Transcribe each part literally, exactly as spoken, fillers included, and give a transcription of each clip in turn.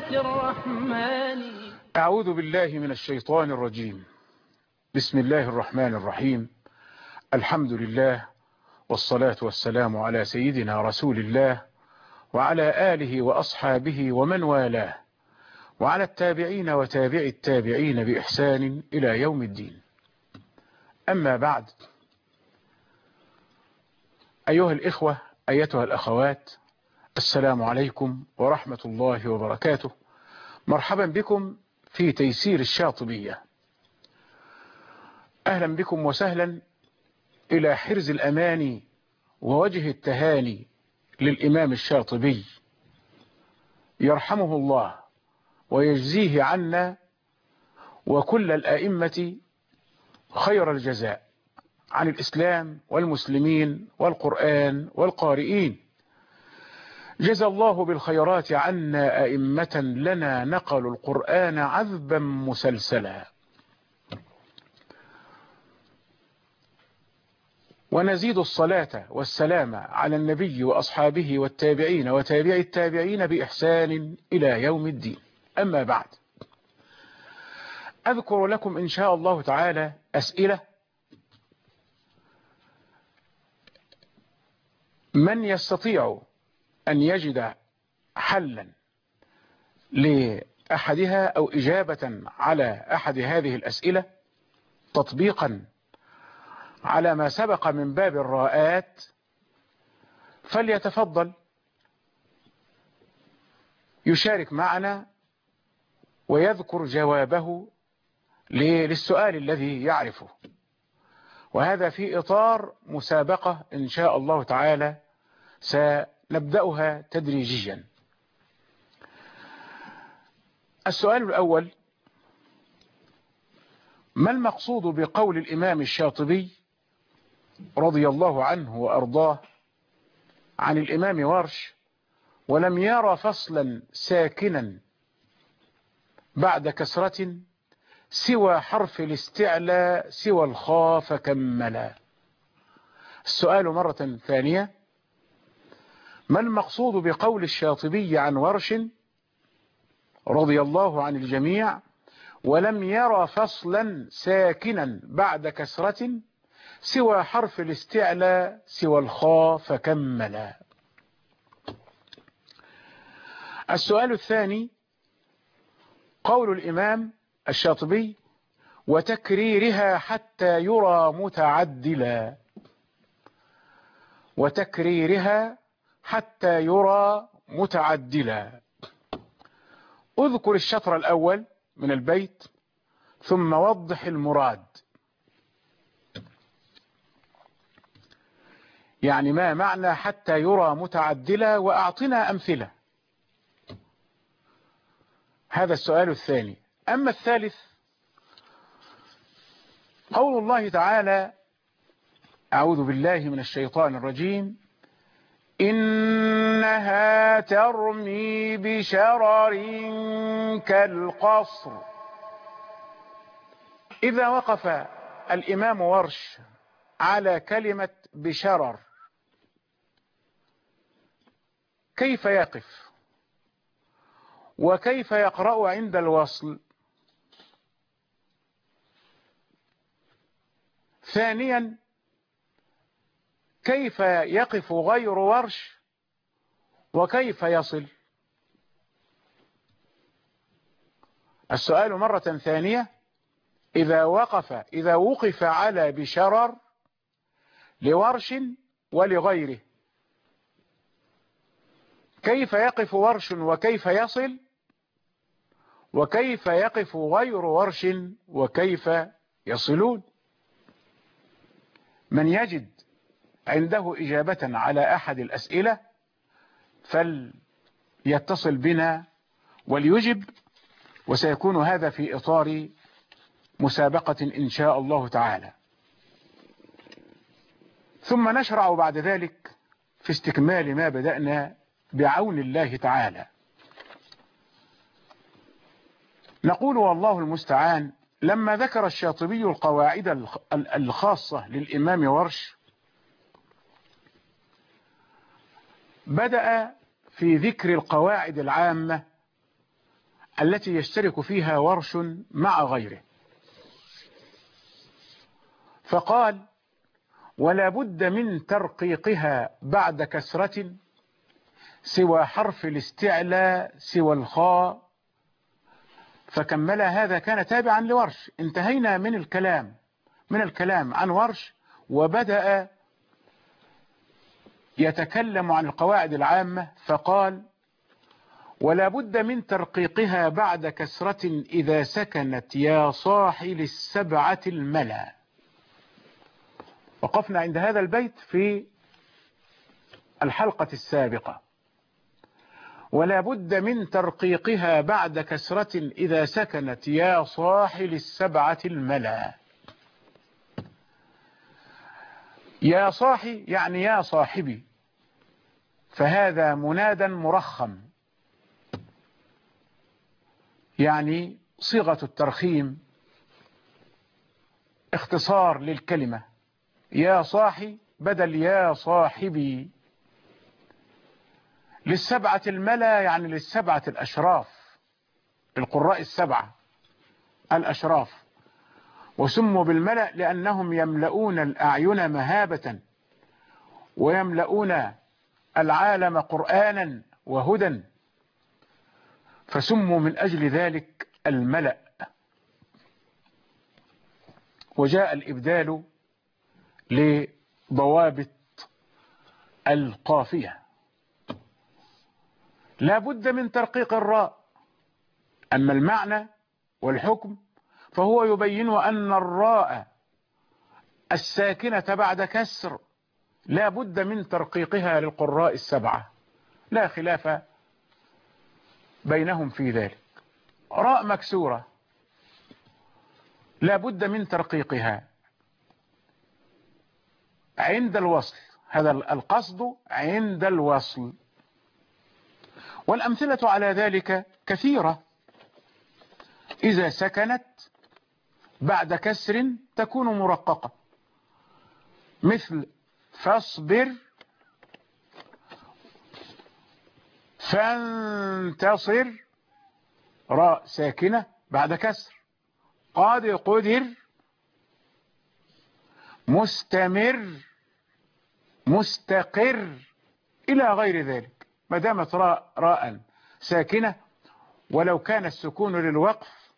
الرحمن. أعوذ بالله من الشيطان الرجيم. بسم الله الرحمن الرحيم. الحمد لله والصلاة والسلام على سيدنا رسول الله وعلى آله وأصحابه ومن والاه وعلى التابعين وتابع التابعين بإحسان إلى يوم الدين. أما بعد، أيها الإخوة أيتها الأخوات، السلام عليكم ورحمة الله وبركاته. مرحبا بكم في تيسير الشاطبية. أهلا بكم وسهلا إلى حرز الأماني ووجه التهاني للإمام الشاطبي، يرحمه الله ويجزيه عنا وكل الأئمة خير الجزاء عن الإسلام والمسلمين والقرآن والقارئين. جزى الله بالخيرات عنا أئمة لنا نقلوا القرآن عذبا مسلسلا. ونزيد الصلاة والسلام على النبي وأصحابه والتابعين وتابع التابعين بإحسان إلى يوم الدين. أما بعد، أذكر لكم إن شاء الله تعالى أسئلة من يستطيع أن يجد حلا لأحدها أو إجابة على أحد هذه الأسئلة تطبيقا على ما سبق من باب الراءات فليتفضل يشارك معنا ويذكر جوابه للسؤال الذي يعرفه، وهذا في إطار مسابقة إن شاء الله تعالى سنبدأها تدريجيا. السؤال الأول: ما المقصود بقول الإمام الشاطبي رضي الله عنه وأرضاه عن الإمام ورش: ولم يرى فصلا ساكنا بعد كسرة سوى حرف الاستعلاء سوى الخاء فكملا؟ السؤال مرة ثانية: ما المقصود بقول الشاطبي عن ورش رضي الله عن الجميع: ولم يرى فصلا ساكنا بعد كسرة سوى حرف الاستعلاء سوى الخاء فكملا؟ السؤال الثاني: قول الإمام الشاطبي: وتكريرها حتى يرى متعدلا. وتكريرها حتى يرى متعدلا. اذكر الشطر الأول من البيت ثم وضح المراد. يعني ما معنى حتى يرى متعدلا، وأعطنا أمثلة. هذا السؤال الثاني. أما الثالث: قول الله تعالى: أعوذ بالله من الشيطان الرجيم: إنها ترمي بشرر كالقصر. إذا وقف الإمام ورش على كلمة بشرر كيف يقف وكيف يقرأ عند الوصل؟ ثانيا: كيف يقف غير ورش وكيف يصل؟ السؤال مرة ثانية: إذا وقف إذا وقف على بشرر لورش ولغيره كيف يقف ورش وكيف يصل؟ وكيف يقف غير ورش وكيف يصلون؟ من يجد عنده إجابة على أحد الأسئلة فليتصل بنا وليجب، وسيكون هذا في إطار مسابقة إن شاء الله تعالى. ثم نشرع بعد ذلك في استكمال ما بدأنا بعون الله تعالى. نقول والله المستعان: لما ذكر الشاطبي القواعد الخاصة للإمام ورش بدأ في ذكر القواعد العامة التي يشترك فيها ورش مع غيره. فقال ولا بد من ترقيقها بعد كسرة سوى حرف الاستعلاء سوى الخاء، فكمل هذا كان تابعا لورش. انتهينا من الكلام من الكلام عن ورش، وبدأ يتكلم عن القواعد العامة، فقال ولا بد من ترقيقها بعد كسرة إذا سكنت يا صاحي للسبعة الملا. وقفنا عند هذا البيت في الحلقة السابقة. ولا بد من ترقيقها بعد كسرة إذا سكنت يا صاحي للسبعة الملا. يا صاحي يعني يا صاحبي، فهذا منادى مرخم، يعني صيغة الترخيم اختصار للكلمة يا صاحي بدل يا صاحبي. للسبعة الملا يعني للسبعة الأشراف، القراء السبعة الأشراف، وسموا بالملأ لأنهم يملؤون الأعين مهابة ويملؤون العالم قرآنا وهدى، فسموا من أجل ذلك الملأ. وجاء الإبدال لضوابط القافية. لا بد من ترقيق الراء، أما المعنى والحكم فهو يبين أن الراء الساكنة بعد كسر لا بد من ترقيقها للقراء السبعة، لا خلاف بينهم في ذلك. راء مكسورة لا بد من ترقيقها عند الوصل، هذا القصد عند الوصل. والأمثلة على ذلك كثيرة. إذا سكنت بعد كسر تكون مرققة، مثل فاصبر فانتصر، راء ساكنة بعد كسر. قد قدر مستمر مستقر إلى غير ذلك، ما دامت راء راء ساكنة ولو كان السكون للوقف.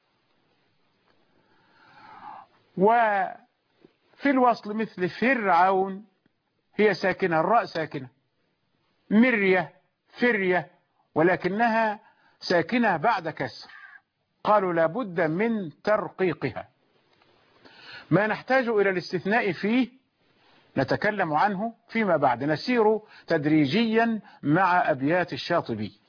وفي الوصل مثل فرعون هي ساكنة، الراء ساكنة. مرية فرية ولكنها ساكنة بعد كسر، قالوا لابد من ترقيقها. ما نحتاج إلى الاستثناء فيه نتكلم عنه فيما بعد، نسير تدريجيا مع أبيات الشاطبي.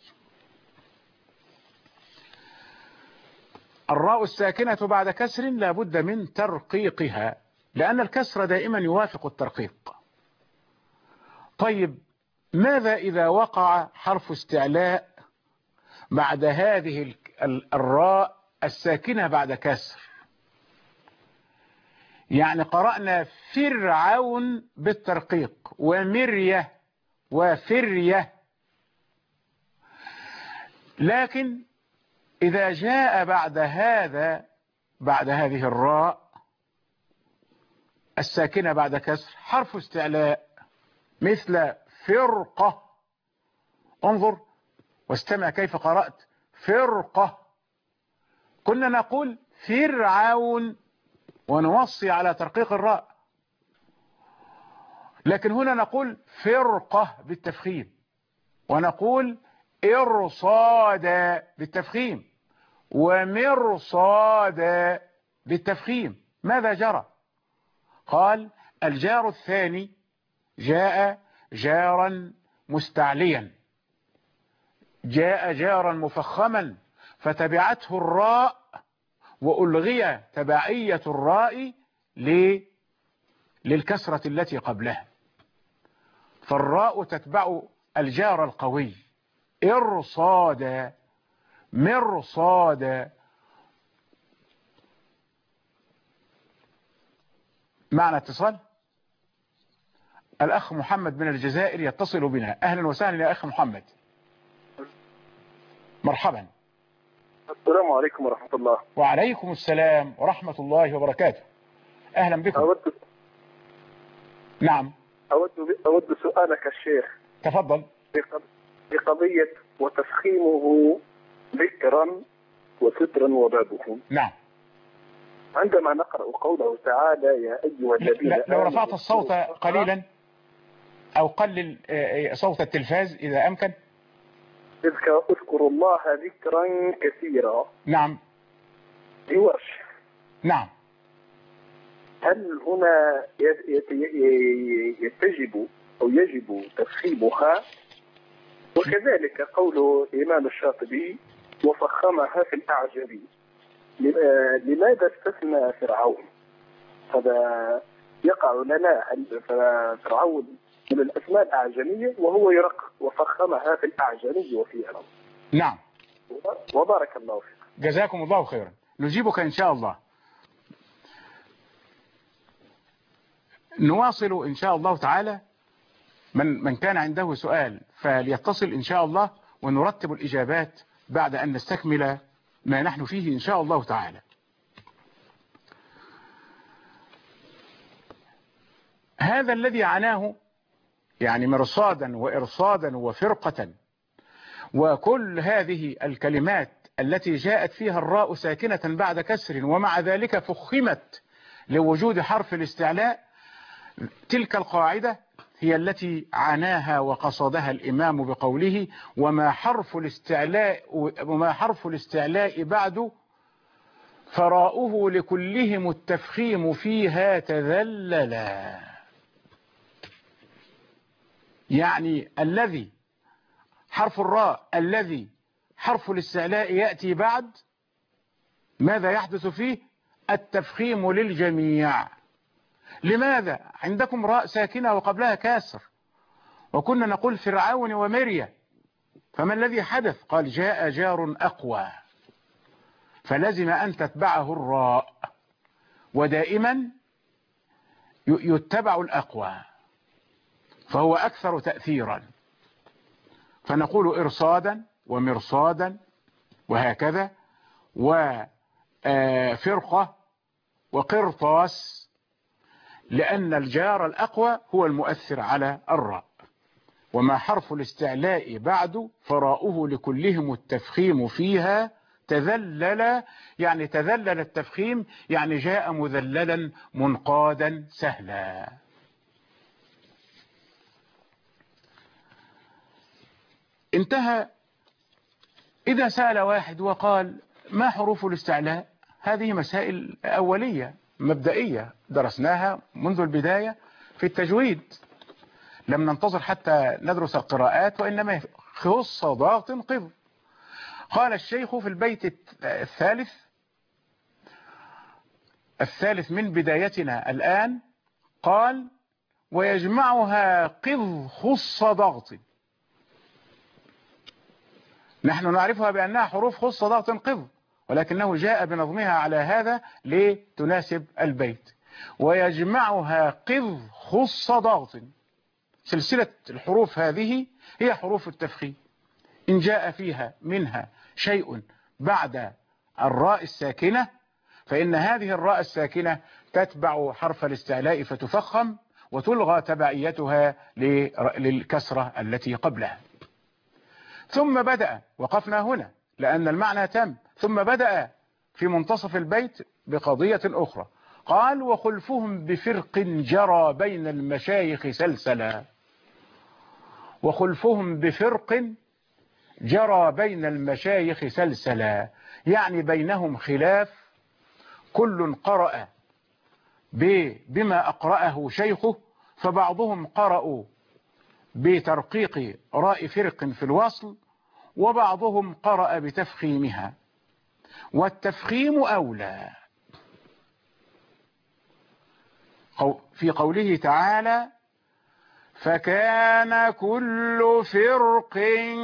الراء الساكنة بعد كسر لا بد من ترقيقها، لأن الكسر دائما يوافق الترقيق. طيب ماذا إذا وقع حرف استعلاء بعد هذه الراء الساكنة بعد كسر؟ يعني قرأنا فرعون بالترقيق ومرية وفرية، لكن إذا جاء بعد هذا بعد هذه الراء الساكنة بعد كسر حرف استعلاء مثل فرقة، انظر واستمع كيف قرأت فرقة. كنا نقول فرعون ونوصي على ترقيق الراء، لكن هنا نقول فرقة بالتفخيم، ونقول إرصاد بالتفخيم ومرصاد بالتفخيم. ماذا جرى؟ قال الجار الثاني جاء جارا مستعليا، جاء جارا مفخما فتبعته الراء وألغي تبعية الراء للكسرة التي قبلها، فالراء تتبع الجار القوي. إرصاد مرصاد. معنا اتصال. الأخ محمد من الجزائر يتصل بنا. أهلا وسهلا يا أخ محمد. مرحبا. السلام عليكم ورحمة الله. وعليكم السلام ورحمة الله وبركاته. أهلا بكم. أود نعم. أود أود سؤالك الشيخ. تفضل. في قضية وتفخيمه ذكرا وسترا وبابه. نعم. عندما نقرأ قوله تعالى يا أيها الذين آمنوا. لو رفعت الصوت قليلا أو قلل صوت التلفاز إذا أمكن. اذكروا الله ذكرا كثيرا. نعم. بورش. نعم. هل هنا يتجب أو يجب تفخيمها؟ وكذلك قول الإمام الشاطبي وفخمها في الأعجمي، لماذا استثنى فرعون؟ هذا يقع لنا فرعون من الأسماء الأعجمية وهو يرق وفخمها في الأعجمي وفي العرب. نعم. وبارك الله فيك. جزاكم الله خيرا. نجيبك إن شاء الله. نواصل إن شاء الله تعالى. من من كان عنده سؤال فليتصل إن شاء الله، ونرتب الإجابات بعد أن نستكمل ما نحن فيه إن شاء الله تعالى. هذا الذي عناه يعني مرصادا وإرصادا وفرقة، وكل هذه الكلمات التي جاءت فيها الراء ساكنة بعد كسر ومع ذلك فخمت لوجود حرف الاستعلاء، تلك القاعدة هي التي عناها وقصدها الإمام بقوله وما حرف الاستعلاء وما حرف الاستعلاء بعد فراؤه لكلهم التفخيم فيها تذللا. يعني الذي حرف الراء الذي حرف الاستعلاء يأتي بعد ماذا يحدث فيه؟ التفخيم للجميع. لماذا؟ عندكم راء ساكنة وقبلها كاسر، وكنا نقول فرعون ومريا، فما الذي حدث؟ قال جاء جار أقوى، فلزم أن تتبعه الراء، ودائما يتبع الأقوى فهو أكثر تأثيرا، فنقول إرصادا ومرصادا وهكذا، وفرقة وقرطاس، لأن الجار الأقوى هو المؤثر على الراء. وما حرف الاستعلاء بعد فراؤه لكلهم التفخيم فيها تذلل، يعني تذلل التفخيم يعني جاء مذللا منقادا سهلا. انتهى. إذا سأل واحد وقال ما حروف الاستعلاء؟ هذه مسائل أولية مبدئية درسناها منذ البداية في التجويد، لم ننتظر حتى ندرس القراءات، وإنما خص ضغط قض. قال الشيخ في البيت الثالث الثالث من بدايتنا الآن، قال ويجمعها قض خص ضغط. نحن نعرفها بأنها حروف خص ضغط قض، ولكنه جاء بنظمها على هذا لتناسب البيت. ويجمعها قض خص ضغط. سلسلة الحروف هذه هي حروف التفخيم، إن جاء فيها منها شيء بعد الراء الساكنة فإن هذه الراء الساكنة تتبع حرف الاستعلاء فتفخم، وتلغى تبعيتها للكسرة التي قبلها. ثم بدأ، وقفنا هنا لأن المعنى تم، ثم بدأ في منتصف البيت بقضية أخرى، قال وخلفهم بفرق جرى بين المشايخ سلسلا. وخلفهم بفرق جرى بين المشايخ سلسلا، يعني بينهم خلاف، كل قرأ بما أقرأه شيخه، فبعضهم قرأوا بترقيق راء فرق في الوصل، وبعضهم قرأ بتفخيمها، والتفخيم أولى. في قوله تعالى فكان كل فرق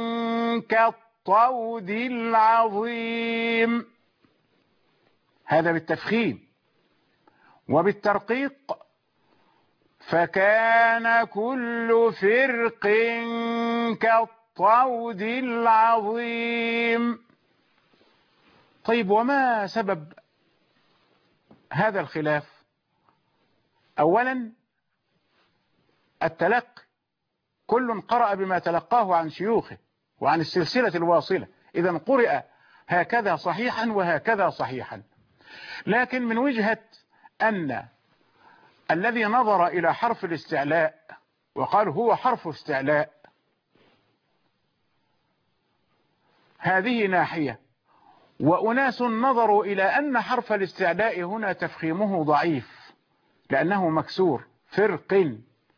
كالطود العظيم، هذا بالتفخيم. وبالترقيق فكان كل فرق كالطود العظيم. طيب وما سبب هذا الخلاف؟ أولا التلقي، كل قرأ بما تلقاه عن شيوخه وعن السلسلة الواصلة، إذا قرئ هكذا صحيحا وهكذا صحيحا. لكن من وجهة أن الذي نظر إلى حرف الاستعلاء وقال هو حرف استعلاء، هذه ناحية، وأناس نظروا إلى أن حرف الاستعلاء هنا تفخيمه ضعيف لأنه مكسور فرق،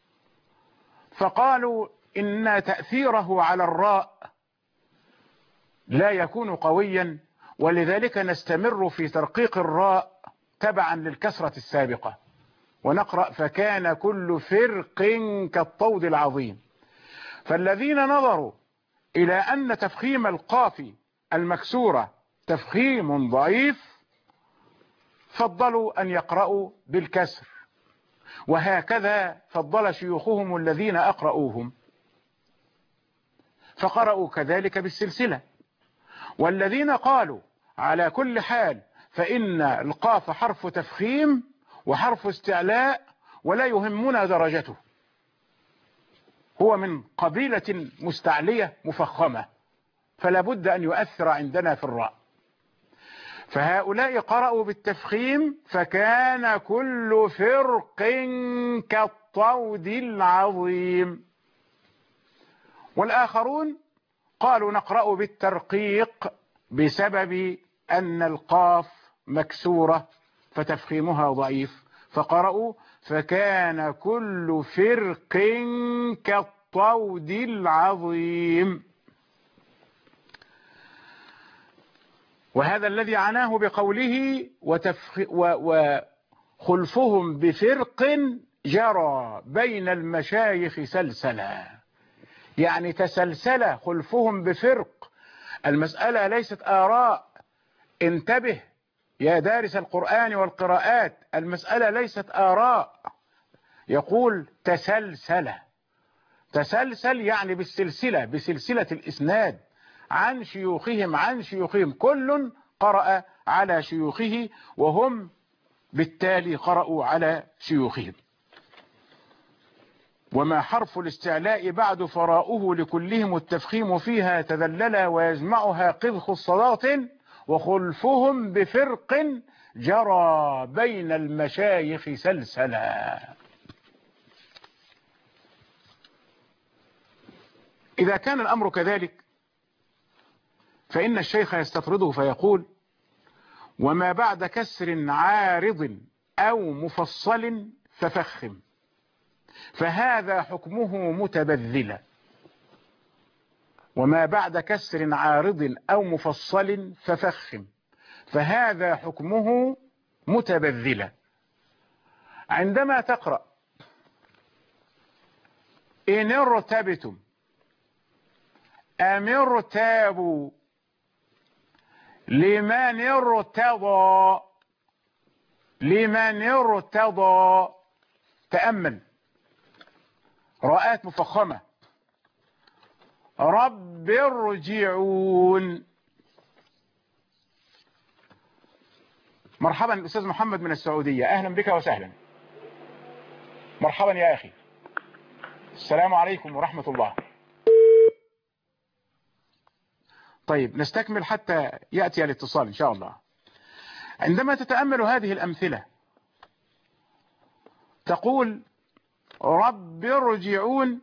فقالوا إن تأثيره على الراء لا يكون قويا، ولذلك نستمر في ترقيق الراء تبعا للكسرة السابقة ونقرأ فكان كل فرق كالطود العظيم. فالذين نظروا إلى أن تفخيم القاف المكسورة تفخيم ضعيف فضلوا أن يقرأوا بالكسر، وهكذا فضل شيوخهم الذين أقرأوهم فقرأوا كذلك بالسلسلة. والذين قالوا على كل حال فإن القاف حرف تفخيم وحرف استعلاء ولا يهمنا درجته، هو من قبيلة مستعلية مفخمة فلا بد أن يؤثر عندنا في الراء، فهؤلاء قرأوا بالتفخيم فكان كل فرق كالطود العظيم، والآخرون قالوا نقرأ بالترقيق بسبب أن القاف مكسورة فتفخيمها ضعيف، فقرأوا فكان كل فرق كالطود العظيم. وهذا الذي عناه بقوله وتفخ وخلفهم بفرق جرى بين المشايخ سلسلا، يعني تسلسل خلفهم بفرق. المسألة ليست آراء، انتبه يا دارس القرآن والقراءات، المسألة ليست آراء، يقول تسلسل، تسلسل يعني بالسلسلة، بسلسلة الإسناد عن شيوخهم عن شيوخهم، كل قرأ على شيوخه وهم بالتالي قرأوا على شيوخهم. وما حرف الاستعلاء بعد فراؤه لكلهم التفخيم فيها تذللا ويجمعها قذخ الصلاة وخلفهم بفرق جرى بين المشايخ سلسلا. إذا كان الأمر كذلك فإن الشيخ يستطرده فيقول وما بعد كسر عارض أو مفصل ففخم، فهذا حكمه متبذلا. وما بعد كسر عارض أو مفصل ففخم، فهذا حكمه متبذلا. عندما تقرأ إن ارتبتم أم ارتابوا لمن ارتضى لمن ارتضى، تأمل راءات مفخمة، رب ارجعون. مرحبا الأستاذ محمد من السعودية، أهلا بك وسهلا. مرحبا يا أخي، السلام عليكم ورحمة الله. طيب نستكمل حتى يأتي الاتصال إن شاء الله. عندما تتأمل هذه الأمثلة تقول رب ارجعون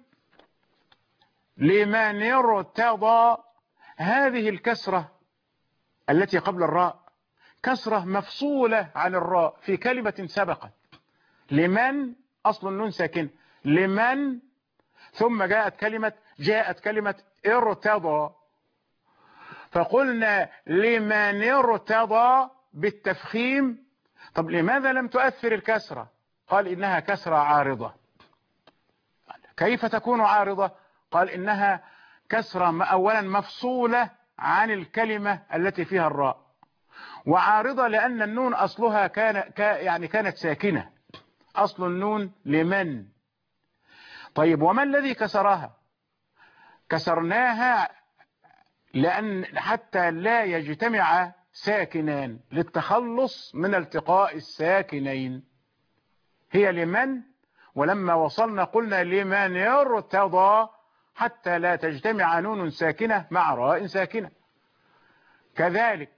لمن ارتضى، هذه الكسرة التي قبل الراء كسرة مفصولة عن الراء في كلمة سبقت، لمن أصل النون ساكن، لمن، ثم جاءت كلمة جاءت كلمة ارتضى، فقلنا لمن ارتضى بالتفخيم. طب لماذا لم تؤثر الكسرة؟ قال إنها كسرة عارضة. كيف تكون عارضة؟ قال إنها كسرة أولا مفصولة عن الكلمة التي فيها الراء، وعارضة لأن النون أصلها كان يعني كانت ساكنة، أصل النون لمن. طيب وما الذي كسرها؟ كسرناها لأن حتى لا يجتمع ساكنان للتخلص من التقاء الساكنين. هي لمن، ولما وصلنا قلنا لمن يرتضى حتى لا تجتمع نون ساكنة مع راء ساكنة. كذلك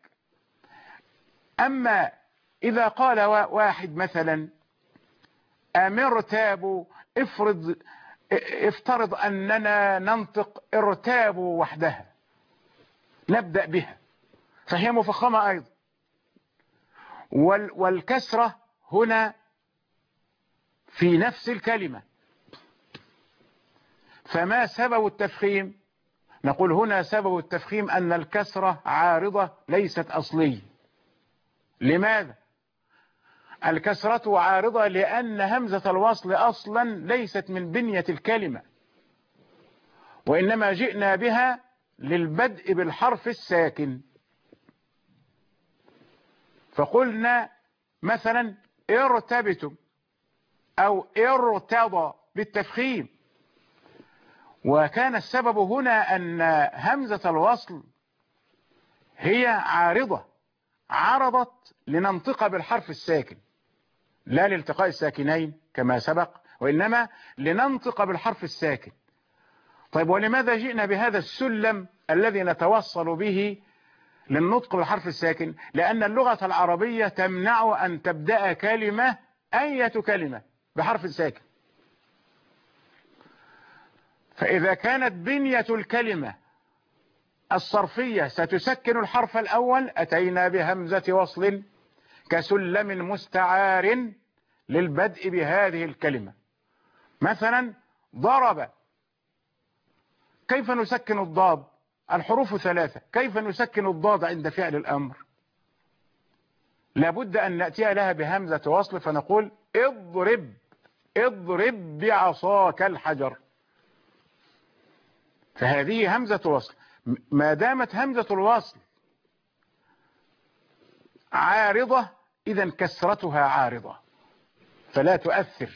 أما إذا قال واحد مثلا أمرتاب، افرض افترض أننا ننطق ارتاب وحدها نبدأ بها، فهي مفخمة أيضا، والكسرة هنا في نفس الكلمة، فما سبب التفخيم؟ نقول هنا سبب التفخيم أن الكسرة عارضة ليست أصلية. لماذا؟ الكسرة عارضة لأن همزة الوصل أصلا ليست من بنية الكلمة، وإنما جئنا بها للبدء بالحرف الساكن. فقلنا مثلا ارتبتم أو ارتضى بالتفخيم، وكان السبب هنا أن همزة الوصل هي عارضة، عرضت لننطق بالحرف الساكن لا لالتقاء الساكنين كما سبق، وإنما لننطق بالحرف الساكن. طيب ولماذا جئنا بهذا السلم الذي نتوصل به للنطق بالحرف الساكن؟ لأن اللغة العربية تمنع أن تبدأ كلمة أية كلمة بحرف ساكن. فإذا كانت بنية الكلمة الصرفية ستسكن الحرف الأول أتينا بهمزة وصل كسلم مستعار للبدء بهذه الكلمة. مثلا ضرب، كيف نسكن الضاد؟ الحروف ثلاثة، كيف نسكن الضاد عند فعل الأمر؟ لابد أن نأتي لها بهمزة وصل، فنقول اضرب، اضرب بعصاك الحجر. فهذه همزة وصل. ما دامت همزة الوصل عارضة إذا كسرتها عارضة فلا تؤثر،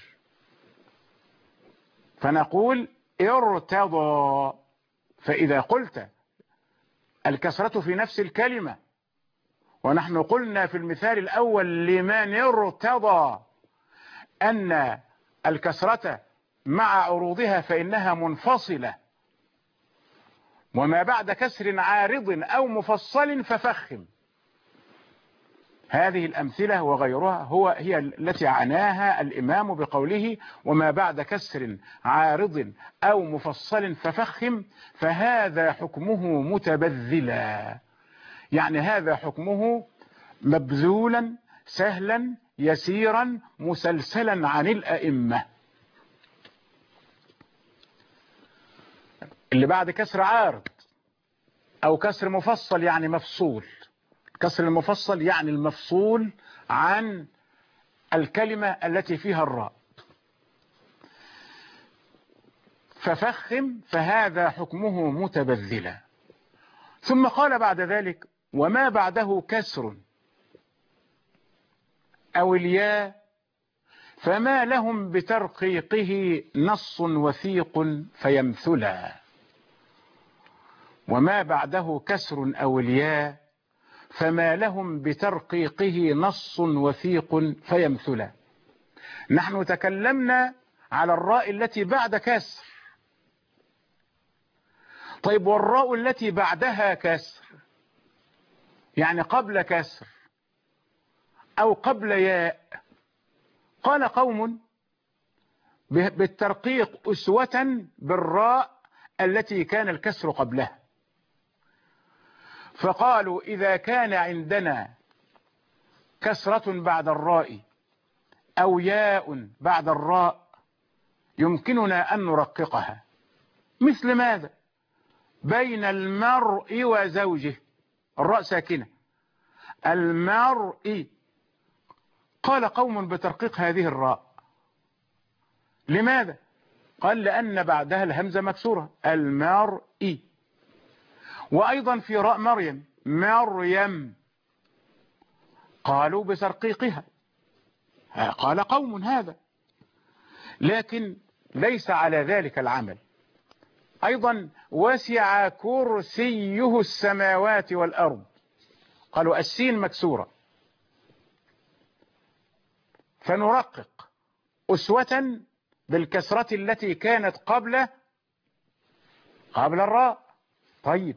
فنقول ارتضى. فإذا قلت الكسرة في نفس الكلمة، ونحن قلنا في المثال الأول لمن ارتضى أن الكسرة مع عروضها فإنها منفصلة، وما بعد كسر عارض أو مفصل ففخم. هذه الأمثلة وغيرها هو هي التي عناها الإمام بقوله وما بعد كسر عارض أو مفصل ففخم، فهذا حكمه متبذلا، يعني هذا حكمه مبذولا سهلا يسيرا مسلسلا عن الأئمة. اللي بعد كسر عارض أو كسر مفصل يعني مفصول، كسر المفصل يعني المفصول عن الكلمة التي فيها الراء، ففخم فهذا حكمه متبذلا. ثم قال بعد ذلك وما بعده كسر أو الياء فما لهم بترقيقه نص وثيق فيمثلا. وما بعده كسر أو الياء فما لهم بترقيقه نص وثيق فيمثلا. نحن تكلمنا على الراء التي بعد كسر. طيب والراء التي بعدها كسر يعني قبل كسر أو قبل ياء، قال قوم بالترقيق أسوة بالراء التي كان الكسر قبلها، فقالوا إذا كان عندنا كسرة بعد الراء أو ياء بعد الراء يمكننا أن نرققها. مثل ماذا؟ بين المرء وزوجه، الراء ساكنة، المرء، قال قوم بترقيق هذه الراء. لماذا؟ قال لأن بعدها الهمزة مكسورة، المرء. وأيضا في راء مريم مريم قالوا بترقيقها، قال قوم هذا، لكن ليس على ذلك العمل. أيضا وسع كرسيه السماوات والأرض، قالوا السين مكسورة، فنرقق أسوة بالكسرة التي كانت قبل قبل الراء. طيب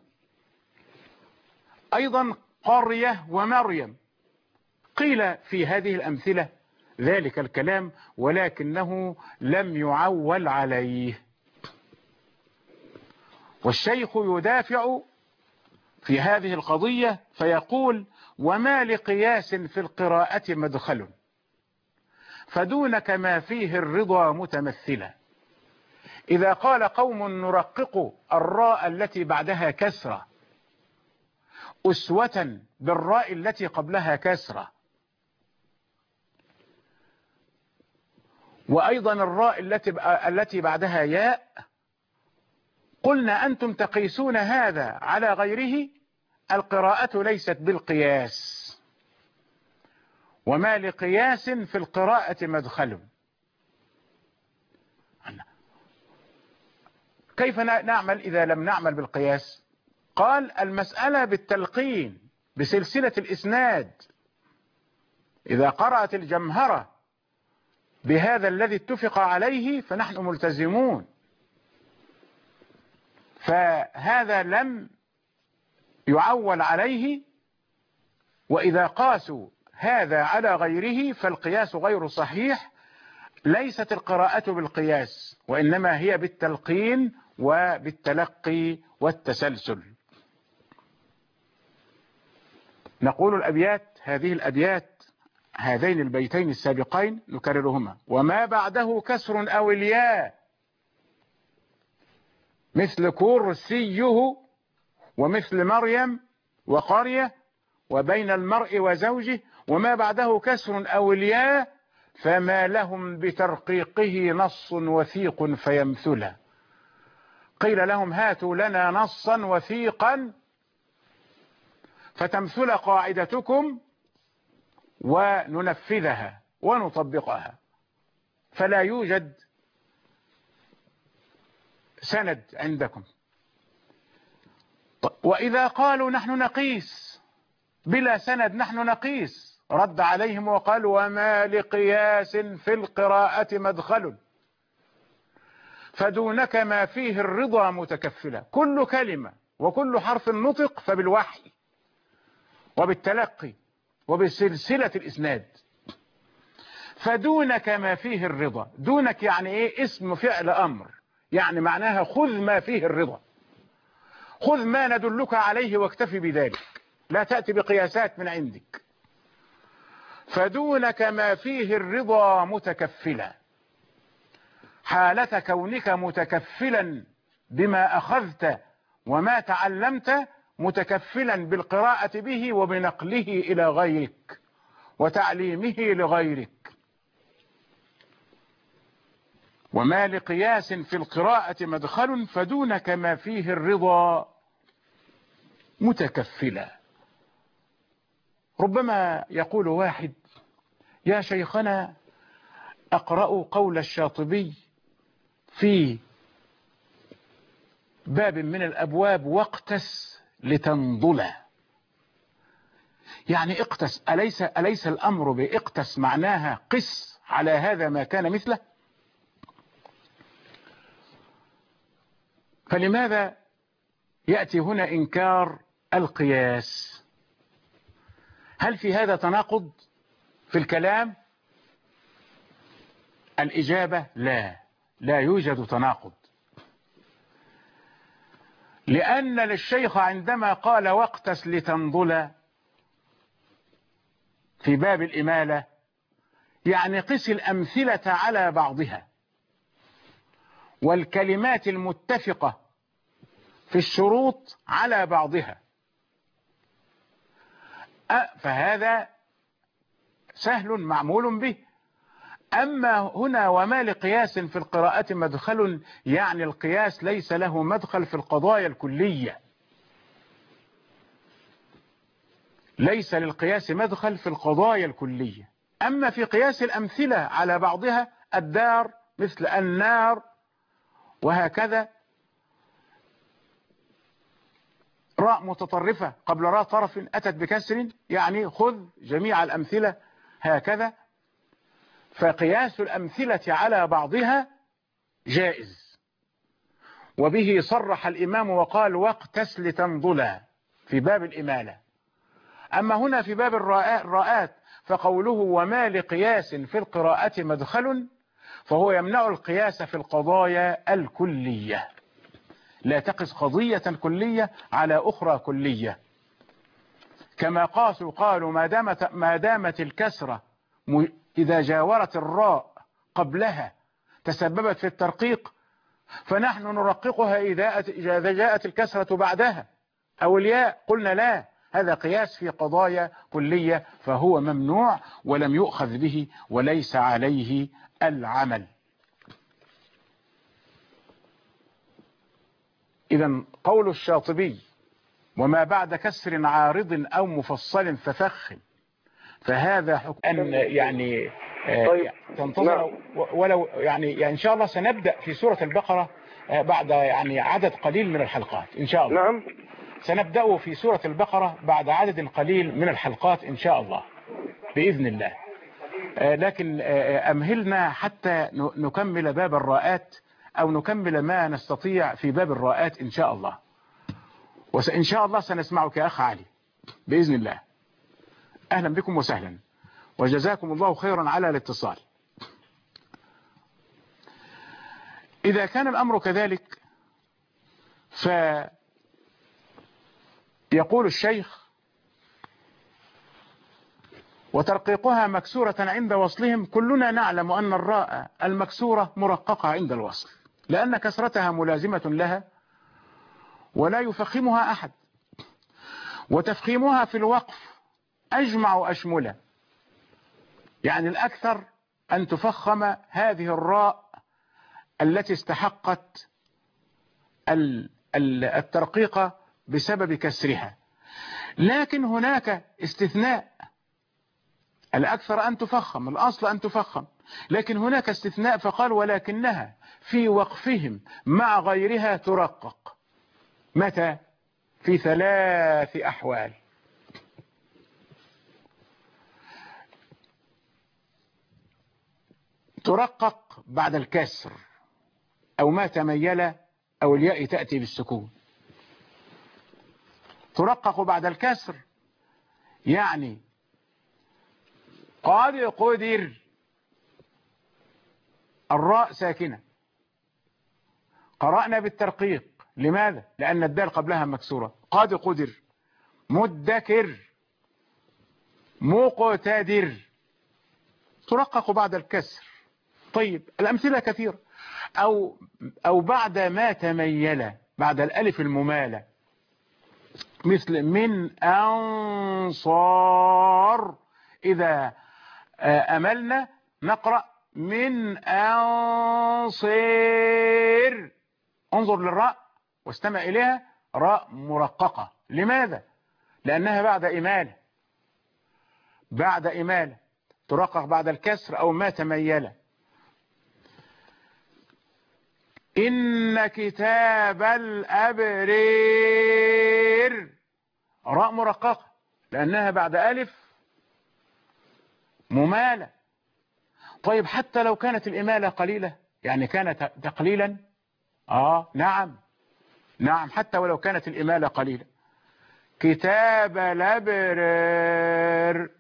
أيضا قرية ومريم، قيل في هذه الأمثلة ذلك الكلام ولكنه لم يعول عليه. والشيخ يدافع في هذه القضية فيقول: وما لقياس في القراءة مدخل، فدونك ما فيه الرضا متمثلا. إذا قال قوم نرقق الراء التي بعدها كسرة أسوة بالراء التي قبلها كسرة، وأيضا الراء التي التي بعدها ياء، قلنا أنتم تقيسون هذا على غيره، القراءة ليست بالقياس. وما لقياس في القراءة مدخل. كيف نعمل إذا لم نعمل بالقياس؟ قال: المسألة بالتلقين بسلسلة الإسناد. إذا قرأت الجمهرة بهذا الذي اتفق عليه فنحن ملتزمون، فهذا لم يعول عليه. وإذا قاسوا هذا على غيره فالقياس غير صحيح. ليست القراءة بالقياس، وإنما هي بالتلقين وبالتلقي والتسلسل. نقول الأبيات، هذه الأبيات، هذين البيتين السابقين نكررهما: وما بعده كسر أو الياء مثل كرسيه ومثل مريم وقرية وبين المرء وزوجه، وما بعده كسر أو الياء فما لهم بترقيقه نص وثيق فيمثله. قيل لهم: هاتوا لنا نصا وثيقا فتمثل قاعدتكم وننفذها ونطبقها. فلا يوجد سند عندكم. وإذا قالوا نحن نقيس بلا سند، نحن نقيس، رد عليهم وقال: وما لقياس في القراءة مدخل، فدونك ما فيه الرضا متكفلا. كل كلمة وكل حرف نطق فبالوحي وبالتلقي وبسلسلة الإسناد. فدونك ما فيه الرضا، دونك يعني ايه؟ اسم فعل أمر، يعني معناها خذ ما فيه الرضا، خذ ما ندلك عليه واكتفي بذلك، لا تأتي بقياسات من عندك. فدونك ما فيه الرضا متكفلا، حالة كونك متكفلا بما أخذت وما تعلمت، متكفلا بالقراءة به وبنقله إلى غيرك وتعليمه لغيرك. وما لقياس في القراءة مدخل، فدونك ما فيه الرضا متكفلا. ربما يقول واحد: يا شيخنا أقرأ قول الشاطبي في باب من الأبواب: واقتس لتنضل. يعني اقتس، أليس, أليس الأمر باقتس معناها قس على هذا ما كان مثله؟ فلماذا يأتي هنا إنكار القياس؟ هل في هذا تناقض في الكلام؟ الإجابة لا، لا يوجد تناقض. لأن للشيخ عندما قال واقتس لتنضل في باب الإمالة، يعني قس الأمثلة على بعضها والكلمات المتفقة في الشروط على بعضها، فهذا سهل معمول به. أما هنا وما لقياس في القراءة مدخل، يعني القياس ليس له مدخل في القضايا الكلية، ليس للقياس مدخل في القضايا الكلية. أما في قياس الأمثلة على بعضها، الدار مثل النار وهكذا، راء متطرفة قبل راء طرف أتت بكسر، يعني خذ جميع الأمثلة هكذا. فقياس الأمثلة على بعضها جائز، وبه صرح الإمام وقال واقتس لتنضلا في باب الإمالة. أما هنا في باب الراءات فقوله وما لقياس في القراءة مدخل، فهو يمنع القياس في القضايا الكلية. لا تقس قضية كلية على أخرى كلية، كما قاسوا قالوا ما دامت, ما دامت الكسرة إذا جاورت الراء قبلها تسببت في الترقيق، فنحن نرققها إذا جاءت الكسرة بعدها أو الياء. قلنا لا، هذا قياس في قضايا كلية فهو ممنوع ولم يؤخذ به وليس عليه العمل. إذن قول الشاطبي وما بعد كسر عارض أو مفصل ففخ، فهذا حكم أن يعني طيب. تنتظر نعم. ولو يعني, يعني إن شاء الله سنبدأ في سورة البقرة بعد يعني عدد قليل من الحلقات إن شاء الله. نعم. سنبدأ في سورة البقرة بعد عدد قليل من الحلقات إن شاء الله بإذن الله. لكن أمهلنا حتى نكمل باب الراءات أو نكمل ما نستطيع في باب الراءات إن شاء الله. وإن شاء الله سنسمعك يا أخ علي بإذن الله. أهلا بكم وسهلا، وجزاكم الله خيرا على الاتصال. إذا كان الأمر كذلك فيقول الشيخ وترقيقها مكسورة عند وصلهم. كلنا نعلم أن الراء المكسورة مرققة عند الوصل، لأن كسرتها ملازمة لها ولا يفخمها أحد، وتفخيمها في الوقف أجمع أشمله، يعني الأكثر أن تفخم هذه الراء التي استحقت الترقيق بسبب كسرها. لكن هناك استثناء، الأكثر أن تفخم، الأصل أن تفخم، لكن هناك استثناء فقال ولكنها في وقفهم مع غيرها ترقق. متى؟ في ثلاث أحوال. ترقق بعد الكسر أو ما تميل أو الياء تأتي بالسكون. ترقق بعد الكسر يعني قد قدر الراء ساكنة، قرأنا بالترقيق. لماذا؟ لأن الدال قبلها مكسورة. قد قدر، مدكر، مقتدر، ترقق بعد الكسر. طيب الأمثلة كثيرة. أو, أو بعد ما تميل، بعد الألف الممالة، مثل من أنصار. إذا أملنا نقرأ من أنصير. انظر للراء واستمع إليها، راء مرققة. لماذا؟ لأنها بعد إمالة، بعد إمالة ترقق بعد الكسر أو ما تميل. إن كتاب الأبرير، راء مرققة لأنها بعد ألف ممالة. طيب حتى لو كانت الإمالة قليلة، يعني كانت تقليلا، آه نعم نعم حتى ولو كانت الإمالة قليلة. كتاب الأبرير،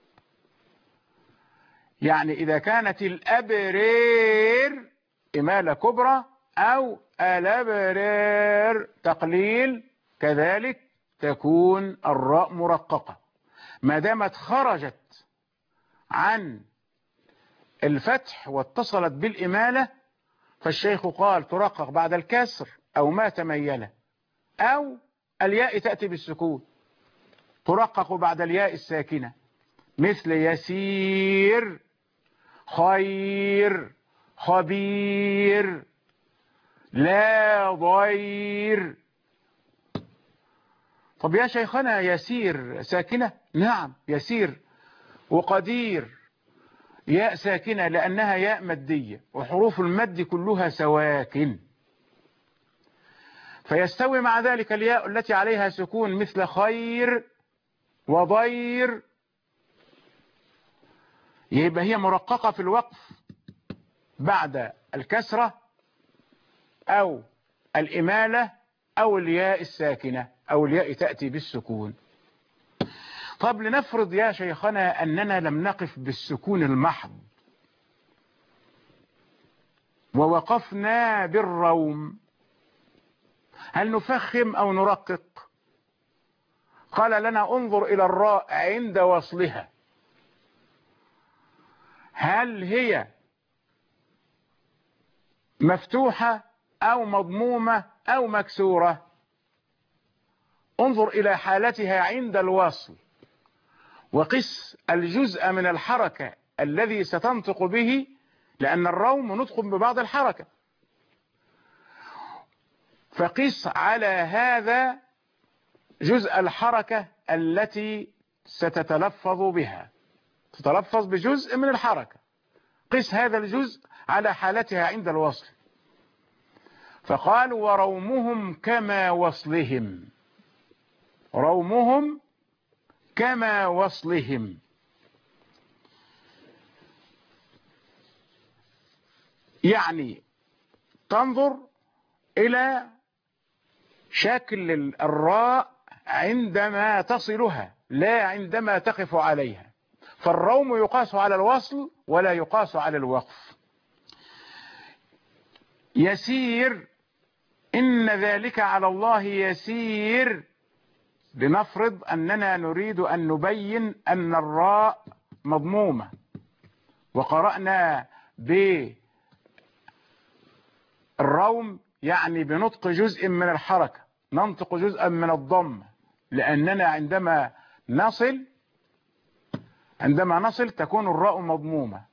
يعني إذا كانت الأبرير إمالة كبرى أو الأبرير تقليل، كذلك تكون الراء مرققة. ما دامت خرجت عن الفتح واتصلت بالإمالة فالشيخ قال ترقق بعد الكسر أو ما تميل، أو الياء تأتي بالسكون، ترقق بعد الياء الساكنة، مثل يسير، خير، خبير، لا ضير. طب يا شيخنا يسير ساكنة؟ نعم يسير. وقدير ياء ساكنة لأنها ياء مادية، وحروف المد كلها سواكن. فيستوي مع ذلك الياء التي عليها سكون مثل خير وضير، يبقى هي مرققة في الوقف بعد الكسرة أو الإمالة أو الياء الساكنة أو الياء تأتي بالسكون. طب لنفرض يا شيخنا أننا لم نقف بالسكون المحض ووقفنا بالروم، هل نفخم أو نرقق؟ قال لنا انظر إلى الراء عند وصلها، هل هي مفتوحة أو مضمومة أو مكسورة؟ انظر إلى حالتها عند الوصل وقس الجزء من الحركة الذي ستنطق به، لأن الروم نطق ببعض الحركة، فقس على هذا جزء الحركة التي ستتلفظ بها، تتلفظ بجزء من الحركة، قس هذا الجزء على حالتها عند الوصل. فقال ورومهم كما وصلهم، رومهم كما وصلهم، يعني تنظر إلى شكل الراء عندما تصلها لا عندما تقف عليها، فالروم يقاس على الوصل ولا يقاس على الوقف. يسير، إن ذلك على الله يسير، لنفرض أننا نريد أن نبين أن الراء مضمومة وقرأنا بالروم يعني بنطق جزء من الحركة، ننطق جزءا من الضم، لأننا عندما نصل عندما نصل تكون الراء مضمومة،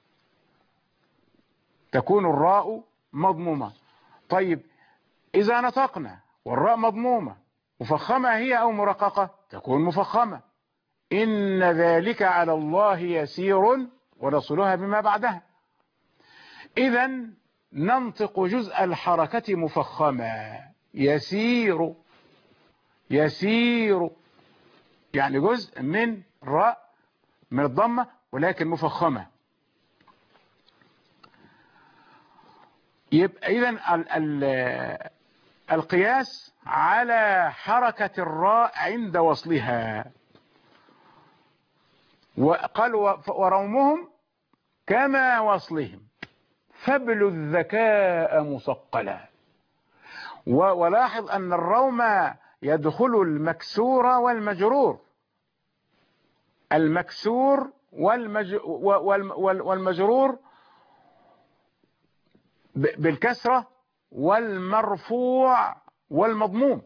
تكون الراء مضمومة. طيب إذا نطقنا والراء مضمومة مفخمة هي أو مرققة؟ تكون مفخمة. إن ذلك على الله يسير، ونصلها بما بعدها. إذن ننطق جزء الحركة مفخمة، يسير يسير، يعني جزء من الراء من الضمة ولكن مفخمة. يبقى إذن ال ال القياس على حركة الراء عند وصلها. وقال ورومهم كما وصلهم، فابلوا الذكاء مثقلا. ولاحظ أن الروم يدخل المكسور والمجرور، المكسور والمج... والمجرور بالكسرة، والمرفوع والمضموم.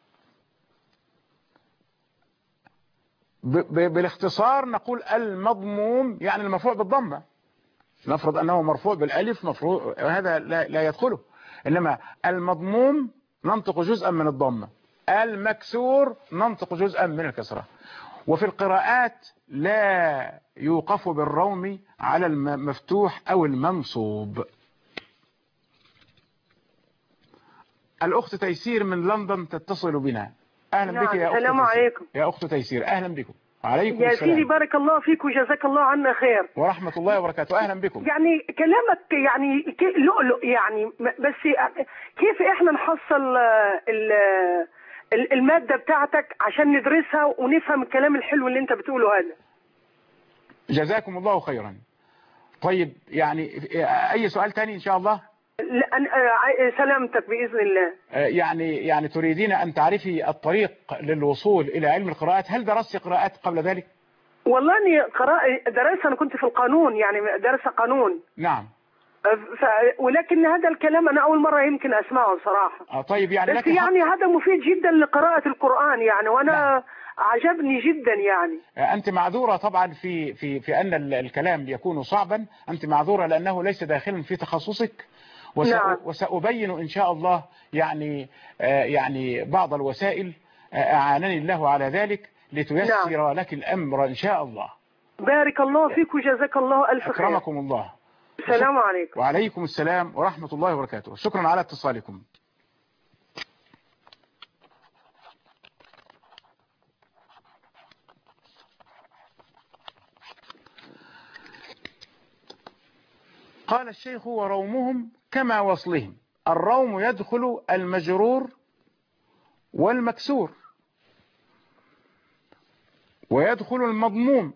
بالاختصار نقول المضموم يعني المرفوع بالضمة، نفرض أنه مرفوع بالألف، مفروع هذا لا, لا يدخله، إنما المضموم ننطق جزءا من الضمة، المكسور ننطق جزءا من الكسرة. وفي القراءات لا يوقف بالروم على المفتوح أو المنصوب. الأخت تيسير من لندن تتصل بنا. أهلا نعم. بك يا أخت السلام تيسير. عليكم يا أخت تيسير أهلا بكم. وعليكم يا السلام. سيدي بارك الله فيك وجزاك الله عنا خير ورحمة الله وبركاته. أهلا بكم. يعني كلامك يعني لؤلؤ يعني، بس كيف احنا نحصل المادة بتاعتك عشان ندرسها ونفهم الكلام الحلو اللي انت بتقوله هذا؟ جزاكم الله خيرا. طيب يعني أي سؤال تاني إن شاء الله؟ سلامتك بإذن الله. يعني يعني تريدين أن تعرفي الطريق للوصول إلى علم القراءات. هل درست قراءات قبل ذلك؟ والله أني قراءة درست، أنا كنت في القانون يعني درس قانون. نعم. ف... ولكن هذا الكلام أنا أول مرة يمكن أسمعه صراحة. آه طيب يعني بس لك يعني حق. هذا مفيد جدا لقراءة القرآن يعني، وأنا نعم. عجبني جدا يعني. أنت معذورة طبعا في في في أن الكلام يكون صعبا، أنت معذورة لأنه ليس داخلا في تخصصك. وس... نعم. وسأبين إن شاء الله يعني آه يعني بعض الوسائل أعانني الله على ذلك لتيسر نعم. لك الأمر إن شاء الله. بارك الله فيك وجزاك الله ألف خير. أكرمكم الله. السلام عليكم. وعليكم السلام ورحمة الله وبركاته. شكرا على اتصالكم. قال الشيخ ورومهم كما وصلهم. الروم يدخل المجرور والمكسور، ويدخل المضموم.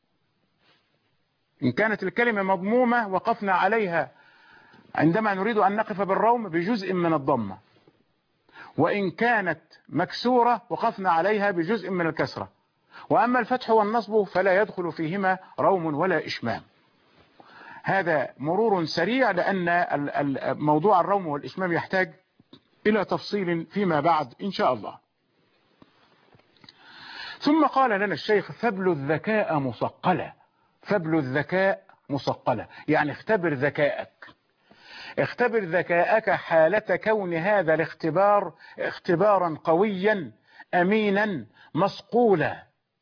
إن كانت الكلمة مضمومة وقفنا عليها عندما نريد أن نقف بالروم بجزء من الضمة، وإن كانت مكسورة وقفنا عليها بجزء من الكسرة. وأما الفتح والنصب فلا يدخل فيهما روم ولا إشمام. هذا مرور سريع، لأن موضوع الروم والإشمام يحتاج إلى تفصيل فيما بعد إن شاء الله. ثم قال لنا الشيخ فابل الذكاء مصقلة. فابل الذكاء مصقلة يعني اختبر ذكاءك. اختبر ذكاءك حالة كون هذا الاختبار اختبارا قويا أمينا مصقولا.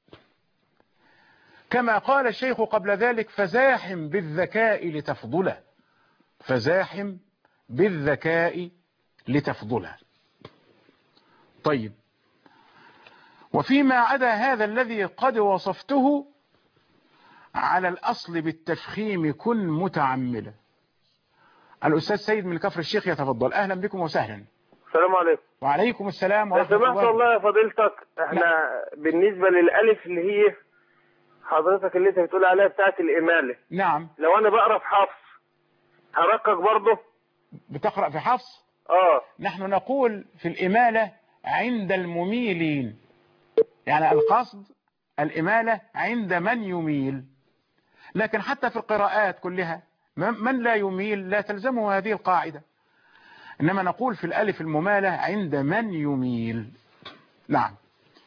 كما قال الشيخ قبل ذلك فزاحم بالذكاء لتفضله. فزاحم بالذكاء لتفضله. طيب، وفيما عدا هذا الذي قد وصفته على الأصل بالتفخيم كن متعملا. الأستاذ سيد من كفر الشيخ يتفضل. أهلا بكم وسهلا. السلام عليكم. وعليكم السلام ورحمة الله. سمحت والله يا فضيلتك، احنا لا. بالنسبة للألف اللي هي حضرتك اللي انت بتقول عليها بتاعت الإمالة. نعم. لو أنا بقرأ في حفص هرقق برضه؟ بتقرأ في حفص؟ اه. نحن نقول في الإمالة عند المميلين، يعني القصد الإمالة عند من يميل. لكن حتى في القراءات كلها من لا يميل لا تلزمه هذه القاعدة، إنما نقول في الألف الممالة عند من يميل. نعم.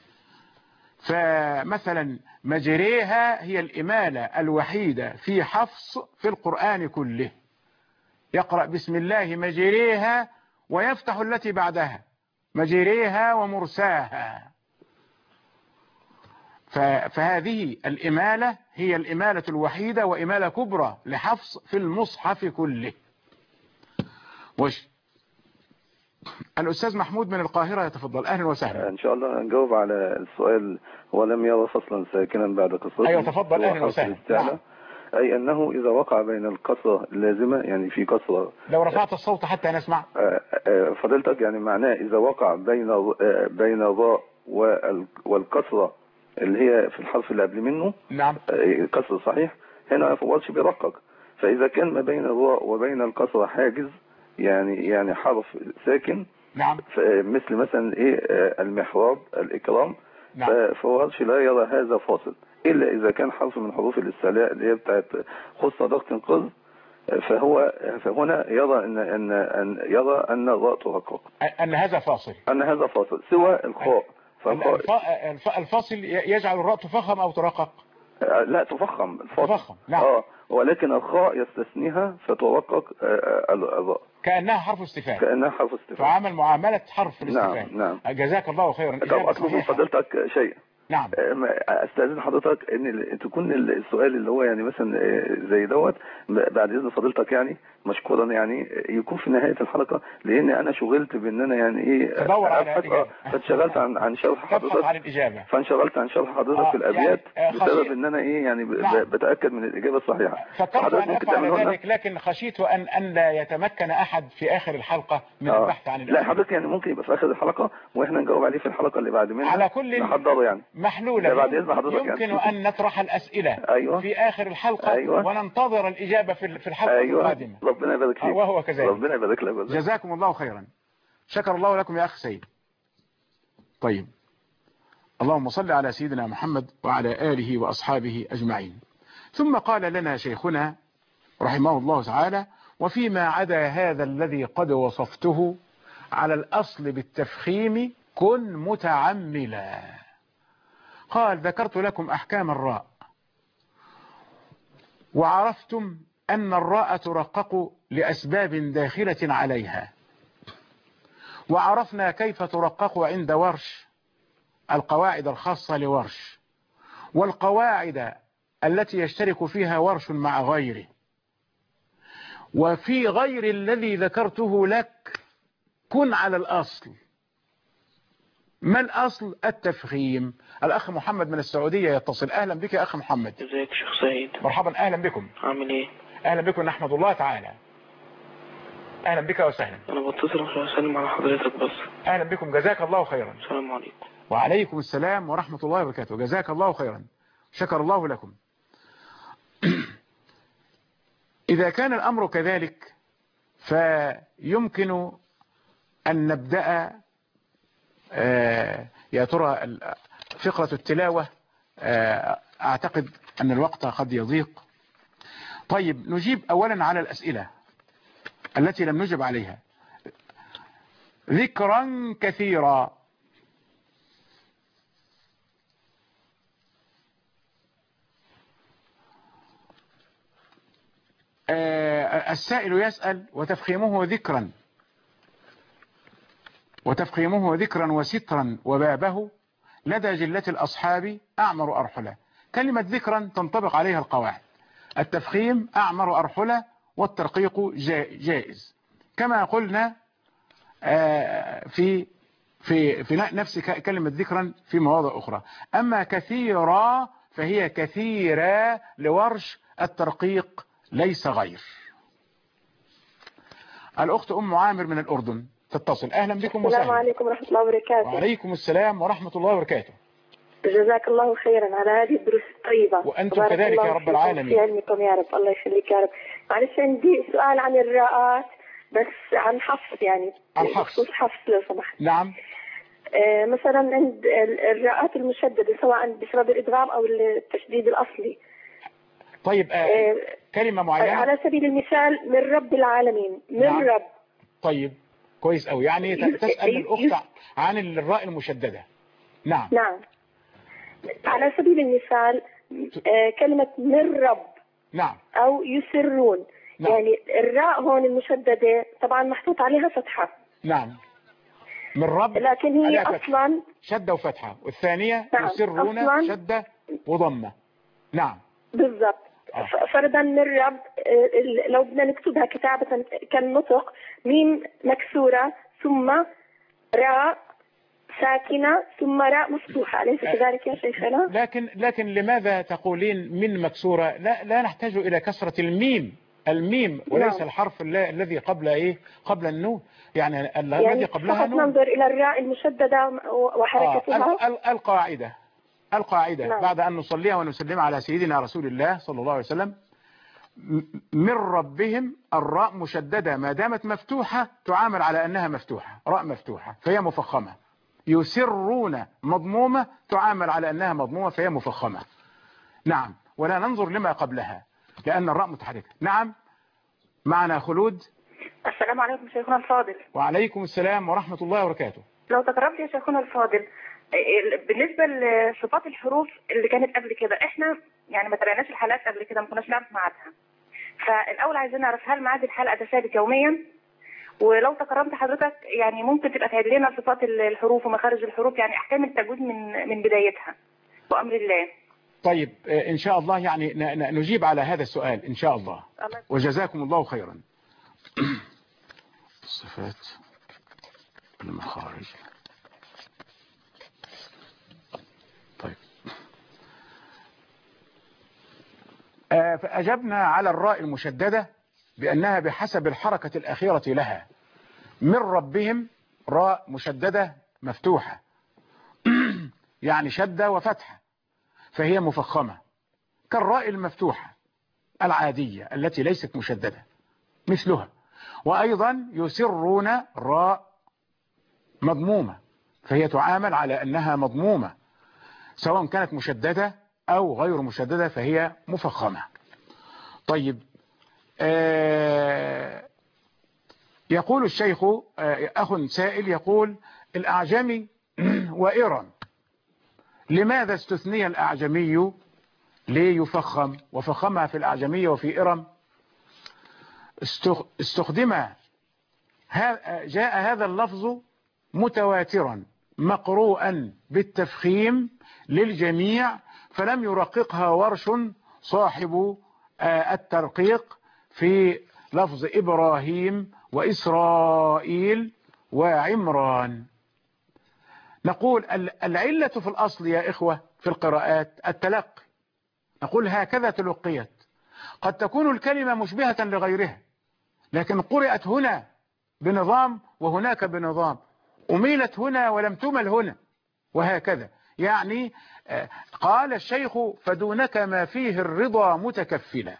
فمثلا مجريها هي الإمالة الوحيدة في حفص في القرآن كله. يقرأ بسم الله مجريها ويفتح التي بعدها مجريها ومرساها. فهذه الإمالة هي الإمالة الوحيدة وإمالة كبرى لحفص في المصحف كله. وش الأستاذ محمود من القاهرة يتفضل. أهلا وسهلا. إن شاء الله نجاوب على السؤال ولم يرى فصلا ساكنا بعد قصته. أيوة تفضل. أهلا وسهلا. نعم. أي أنه إذا وقع بين الكسرة اللازمة، يعني في كسرة، لو رفعت الصوت حتى نسمع فضلتك، يعني معناه إذا وقع بين بين الراء والكسرة اللي هي في الحرف اللي قبل منه. نعم. كسر صحيح. هنا فورش بيرقق، فإذا كان ما بين الراء وبين الكسرة حاجز، يعني يعني حرف ساكن. نعم. مثل مثلا ايه المحراب الإكرام. نعم. فورش لا يرى هذا فاصل إلا إذا كان حرف من حروف الاستعلاء اللي هي بتاعت خص ضغط قذ، فهو فهنا يرى أن أن أن يرى أن الراء ترقق، أن هذا فاصل، أن هذا فاصل سوى الخاء. الفاصل يجعل الراء تفخم أو ترقق؟ لا تفخم الفاصل. تفخم. نعم. اه ولكن الخاء يستثنيها فترقق الراء كأنها حرف استفهام. كأنها حرف استفهام. فعمل معاملة حرف الاستفهام. نعم. نعم. جزاك الله خيرا. طب أطلب من فضيلتك شيء. نعم. استاذن حضرتك ان تكون السؤال اللي هو يعني مثلا زي دوت بعد اذن فضيلتك يعني مشكورا يعني يكون في نهايه الحلقه، لان انا شغلت بان انا يعني ايه ادور على الاجابه، فاتشغلت عن عن شرح حضرتك عن الاجابه فانشغلت عن شرح حضرتك آه في الابيات يعني بسبب ان انا ايه يعني نعم. بتاكد من الاجابه الصحيحه. فكرت ان افعل ذلك لكن خشيت ان ان لا يتمكن احد في اخر الحلقه من آه. البحث عن الإجابة. لا حضرتك يعني ممكن يبقى في اخر الحلقه واحنا نجاوب عليه في الحلقه اللي بعد منها على كل نحضره يعني محلولة. يمكن يعني. أن نطرح الأسئلة أيوة. في آخر الحلقة أيوة. وننتظر الإجابة في الحلقة أيوة. القادمة. ربنا يبارك فيك. وهو كذلك. ربنا يبارك لك. جزاكم الله خيرا. شكر الله لكم يا أخ سيد. طيب، اللهم صل على سيدنا محمد وعلى آله وأصحابه أجمعين. ثم قال لنا شيخنا رحمه الله تعالى وفيما عدا هذا الذي قد وصفته على الأصل بالتفخيم كن متعملا. قال ذكرت لكم أحكام الراء وعرفتم أن الراء ترقق لأسباب داخلة عليها، وعرفنا كيف ترقق عند ورش القواعد الخاصة لورش والقواعد التي يشترك فيها ورش مع غيره. وفي غير الذي ذكرته لك كن على الأصل. ما الأصل؟ التفخيم. الأخ محمد من السعودية يتصل. أهلا بك يا أخ محمد. ازيك شيخ سعيد؟ مرحبا، أهلا بكم. عامل ايه؟ أهلا بكم، نحمد الله تعالى. أهلا بك وسهلا. أنا بتصل عشان أسلم على حضرتك بس. أهلا بكم، جزاك الله خيرا. السلام عليكم. وعليكم السلام ورحمة الله وبركاته، جزاك الله خيرا، شكر الله لكم. إذا كان الأمر كذلك فيمكن أن نبدأ يا ترى فقرة التلاوة. أعتقد أن الوقت قد يضيق. طيب نجيب أولا على الأسئلة التي لم نجب عليها. ذكرا كثيرا، السائل يسأل وتفخيمه ذكرا وتفخيمه ذكرا وسترا وبابه لدى جلة الأصحاب أعمر أرحلة. كلمة ذكرا تنطبق عليها القواعد، التفخيم أعمر أرحلة والترقيق جائز كما قلنا في في في نفس كلمة ذكرا في مواضع أخرى. أما كثيرا فهي كثيرة لورش، الترقيق ليس غير. الأخت أم عامر من الأردن تتصل. أهلا بكم وسهلا. السلام عليكم ورحمة الله وبركاته. وعليكم السلام ورحمة الله وبركاته. جزاك الله خيرا على هذه الدروس الطيبة، وأنتم كذلك يا رب العالمين. في علمكم يا رب، الله يخليك يا رب. معلش عندي سؤال عن الراءات، بس عن حفص يعني، عن حفص حفص لو سمحت. نعم. آه مثلا عند الراءات المشددة سواء بسبب الإدغام أو التشديد الأصلي. طيب آه آه كلمة معينة على سبيل المثال من رب العالمين، من نعم. رب. طيب كويس أوي، يعني تسأل الأخت عن الراء المشددة. نعم نعم. على سبيل المثال آه كلمة من رب نعم أو يسرون. نعم. يعني الراء هون المشددة طبعا محطوط عليها فتحة. نعم. من رب لكن هي أصلا شدة وفتحة، والثانية نعم. يسرون شدة وضمة. نعم بالضبط. آه. فرضا من رب لو بدنا نكتبها كتابة كالنطق، ميم مكسورة ثم راء ساكنة ثم راء مفتوحة، أليس كذلك يا شيخنا؟ لكن لكن لماذا تقولين من مكسورة؟ لا لا نحتاج إلى كسرة الميم، الميم وليس نعم. الحرف الذي قبل إيه؟ قبل النون، يعني الذي يعني قبلها نون. ننظر إلى الراء المشددة وحركتها. آه. القاعدة القاعدة نعم. بعد أن نصليها ونسلم على سيدنا رسول الله صلى الله عليه وسلم، من ربهم الراء مشددة ما دامت مفتوحة تعامل على أنها مفتوحة، راء مفتوحة فهي مفخمة. يسرون مضمومة تعامل على أنها مضمومة فهي مفخمة. نعم، ولا ننظر لما قبلها لأن الراء متحركة. نعم. معنا خلود. السلام عليكم شيخنا الفاضل. وعليكم السلام ورحمة الله وبركاته. لو تكرمت يا شيخنا الفاضل، بالنسبة لصفات الحروف اللي كانت قبل كده، احنا يعني ما تابعناش الحلقات قبل كده، ما كناش نعرف ميعادها. فالأول عايزين نعرف هل ميعاد الحلقة ده ثابت يوميا؟ ولو تكرمت حضرتك يعني ممكن تبقى تعيد لنا صفات الحروف ومخارج الحروف، يعني أحكام التجويد من من بدايتها بأمر الله. طيب إن شاء الله يعني نجيب على هذا السؤال إن شاء الله. الله وجزاكم الله خيرا. صفات المخارج. طيب فأجبنا على الراء المشددة بأنها بحسب الحركة الأخيرة لها. من ربهم راء مشددة مفتوحة يعني شدة وفتحة فهي مفخمة كالراء المفتوحة العادية التي ليست مشددة مثلها. وأيضا يسرون راء مضمومة فهي تعامل على أنها مضمومة سواء كانت مشددة أو غير مشددة فهي مفخمة. طيب آه يقول الشيخ آه أخ سائل يقول الأعجمي وإرم، لماذا استثني الأعجمي ليفخم وفخمها في الأعجمية وفي إرم؟ استخدم جاء هذا اللفظ متواترا مقروءا بالتفخيم للجميع فلم يرققها ورش صاحب الترقيق في لفظ إبراهيم وإسرائيل وعمران. نقول العلة في الأصل يا إخوة في القراءات التلقي، نقول هكذا تلقيت قد تكون الكلمة مشبهة لغيرها، لكن قرأت هنا بنظام وهناك بنظام، أميلت هنا ولم تمل هنا، وهكذا. يعني قال الشيخ فدونك ما فيه الرضا متكفلا.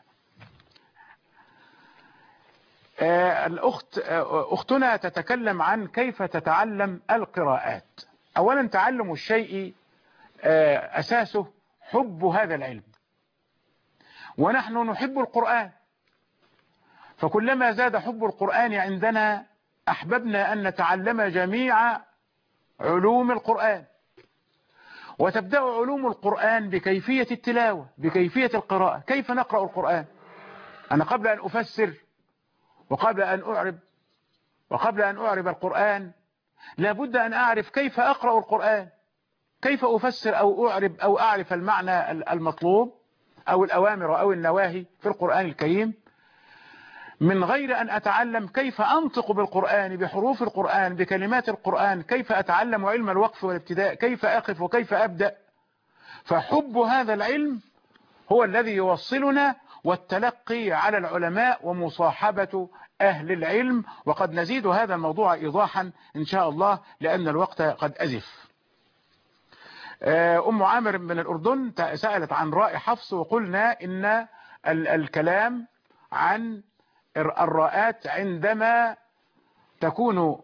الأخت أختنا تتكلم عن كيف تتعلم القراءات. أولا تعلم الشيء أساسه حب هذا العلم، ونحن نحب القرآن، فكلما زاد حب القرآن عندنا أحببنا أن نتعلم جميع علوم القرآن. وتبدأ علوم القرآن بكيفية التلاوة، بكيفية القراءة، كيف نقرأ القرآن. أنا قبل أن أفسر وقبل أن أعرب وقبل أن أعرب القرآن لابد أن أعرف كيف أقرأ القرآن، كيف أفسر أو أعرب أو أعرف المعنى المطلوب أو الأوامر أو النواهي في القرآن الكريم، من غير أن أتعلم كيف أنطق بالقرآن، بحروف القرآن، بكلمات القرآن، كيف أتعلم علم الوقف والابتداء، كيف أقف وكيف أبدأ. فحب هذا العلم هو الذي يوصلنا، والتلقي على العلماء ومصاحبة أهل العلم. وقد نزيد هذا الموضوع إيضاحا إن شاء الله لأن الوقت قد أزف. أم عامر من الأردن سألت عن راء حفص، وقلنا إن الكلام عن الراءات عندما تكون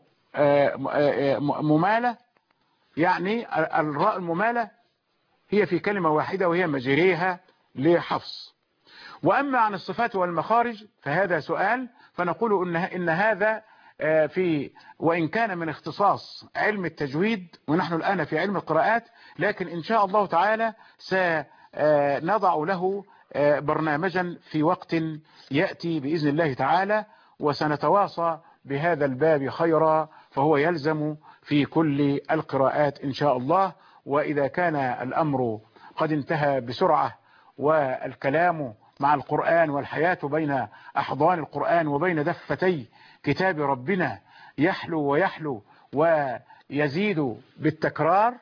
ممالة، يعني الراء الممالة هي في كلمة واحدة وهي مجريها لحفص. وأما عن الصفات والمخارج فهذا سؤال، فنقول إن, إن هذا في وإن كان من اختصاص علم التجويد ونحن الآن في علم القراءات، لكن إن شاء الله تعالى سنضع له برنامجا في وقت يأتي بإذن الله تعالى، وسنتواصى بهذا الباب خيرا، فهو يلزم في كل القراءات إن شاء الله. وإذا كان الأمر قد انتهى بسرعة والكلام مع القرآن والحياة بين أحضان القرآن وبين دفتي كتاب ربنا يحلو ويحلو ويزيد بالتكرار،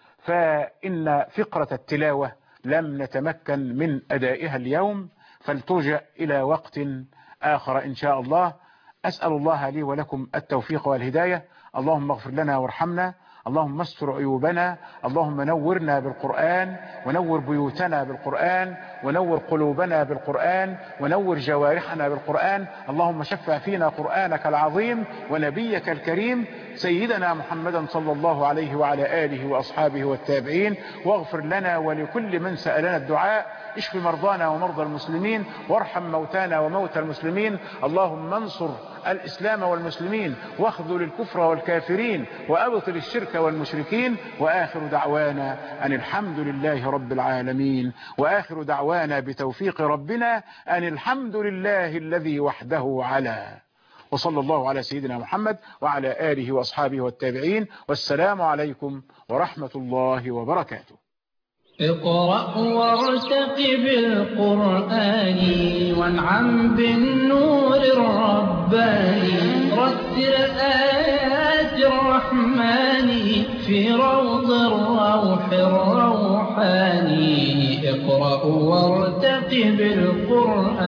فإن فقرة التلاوة لم نتمكن من أدائها اليوم، فلترجع إلى وقت آخر إن شاء الله. أسأل الله لي ولكم التوفيق والهداية. اللهم اغفر لنا وارحمنا، اللهم استر عيوبنا، اللهم نورنا بالقرآن، ونور بيوتنا بالقرآن، ونور قلوبنا بالقرآن، ونور جوارحنا بالقرآن. اللهم شفع فينا قرآنك العظيم ونبيك الكريم سيدنا محمدا صلى الله عليه وعلى آله وأصحابه والتابعين، واغفر لنا ولكل من سألنا الدعاء. اشف مرضانا ومرضى المسلمين، وارحم موتانا وموتى المسلمين. اللهم انصر الإسلام والمسلمين، واخذل الكفر والكافرين، وأبطل الشرك والمشركين. وآخر دعوانا أن الحمد لله رب العالمين، وآخر دعوانا بتوفيق ربنا أن الحمد لله الذي وحده على. وصلى الله على سيدنا محمد وعلى آله وأصحابه والتابعين، والسلام عليكم ورحمة الله وبركاته. اقرأ وارتقب القرآن وانعم بالنور الرباني، رتل آيات الرحمن في روض الروح الروحاني. اقرأ وارتقب القرآن.